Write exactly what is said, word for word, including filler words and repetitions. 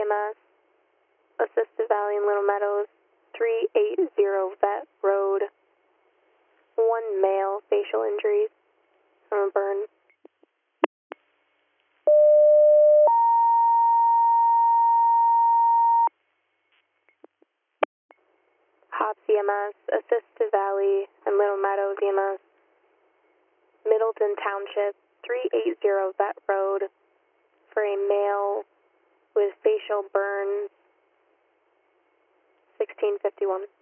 M S, Assist to Valley and Little Meadows, three eighty Vet Road. One male, facial injuries from a burn. Hobbs E M S, Assist to Valley and Little Meadows E M S, Middleton Township, three eighty Vet Road, for a male with facial burns, sixteen fifty-one.